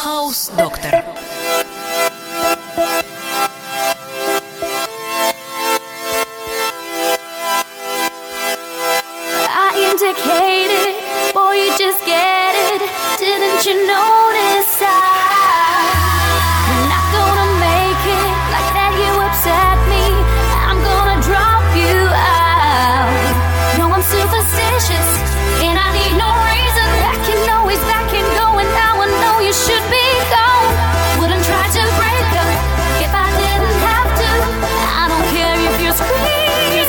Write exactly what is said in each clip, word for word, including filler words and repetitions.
House Doctor. Indicated, boy, you just get it. Didn't you notice I'm not gonna make it like that? You upset me. I'm gonna drop you out. No, I'm superstitious, and I need no reason. Back and always back and going. Now I know you should be gone. Wouldn't try to break up if I didn't have to. I don't care if you're screaming.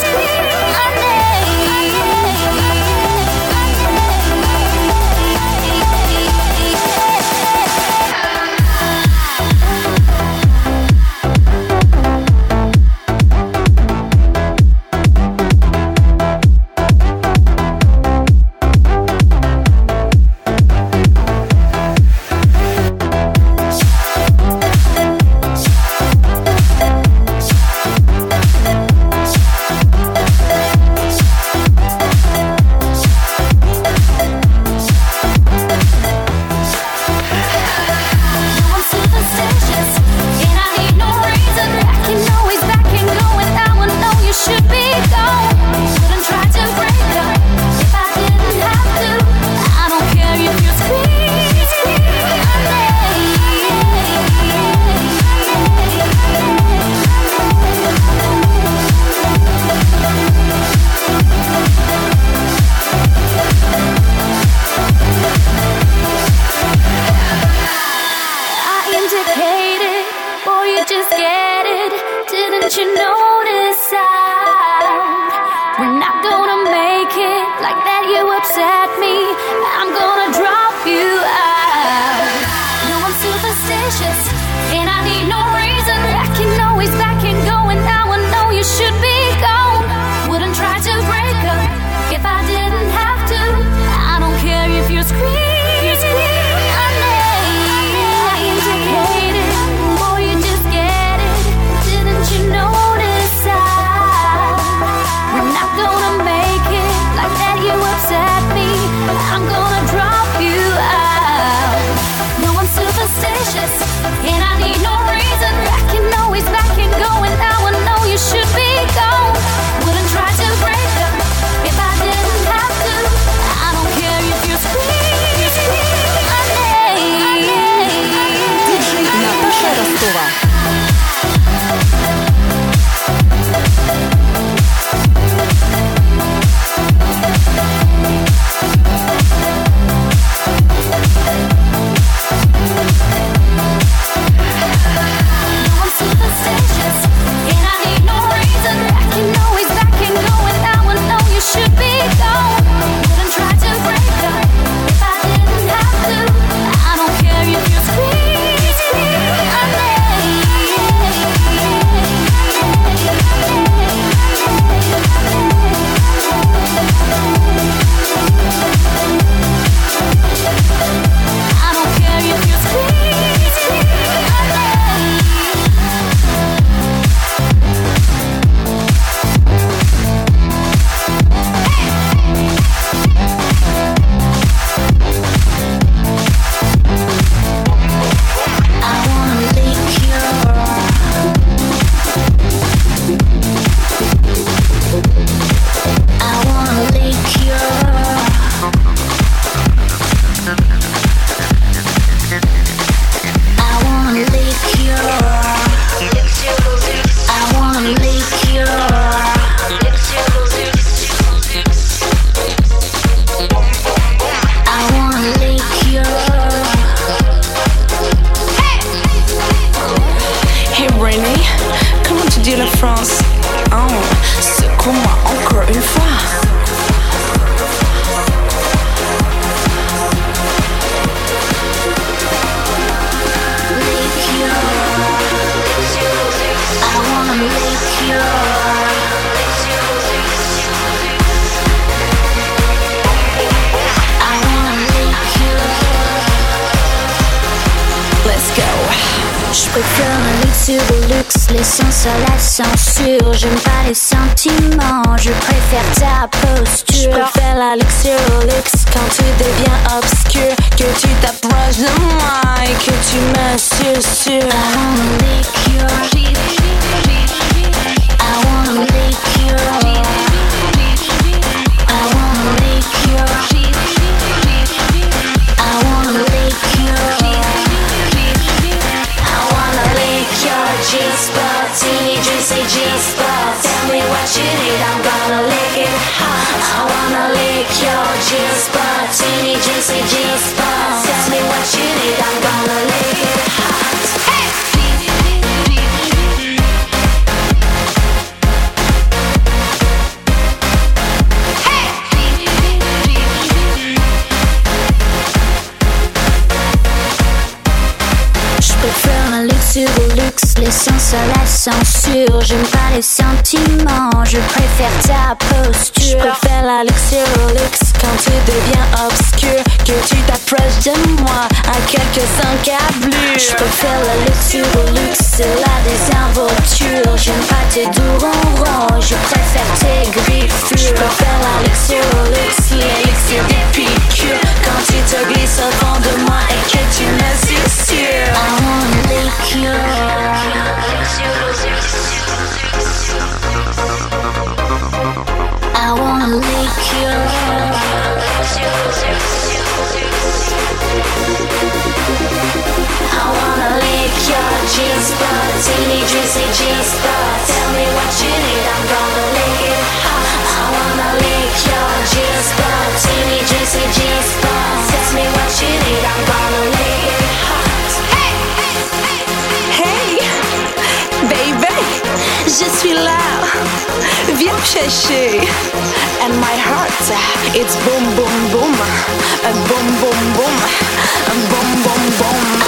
Les sens à la censure, j'aime pas les sentiments, je préfère ta posture. Je préfère la luxure, luxe quand tout devient obscur. Que tu t'approches de moi et que tu me susurres. I wanna lick your teeth. I wanna lick your I wanna lick your I wanna lick your I wanna lick your G-spot, teeny juicy G-spot. Tell me what you need, I'm gonna lick it hot. I wanna lick your G-spot, teeny juicy G-spot. Tell me what you need, I'm gonna lick it hot. Hey! Au luxe, l'essence à la censure. J'aime pas les sentiments, je préfère ta posture. Je préfère la luxure au luxe quand tu deviens obscur. Que tu t'approches de moi à quelques encablures. Je préfère la luxure au luxe, c'est la désinvolture. J'aime pas tes doux ronrons, je préfère tes griffures. Je préfère la luxure au luxe, l'élixir des piqûres. Quand tu te glisses au fond de moi et que tu me susurres. I wanna lick you. I wanna lick you. I wanna lick your G-spot, teeny juicy G-spot. Tell me what you need, I'm gonna lick it hot. I wanna lick your G-spot, teeny juicy G-spot. Tell me what you need, I'm gonna lick it hot. Hey, hey, hey, baby, je suis là. Viens me chercher. And my heart, it's boom boom boom, boom boom boom, boom boom boom.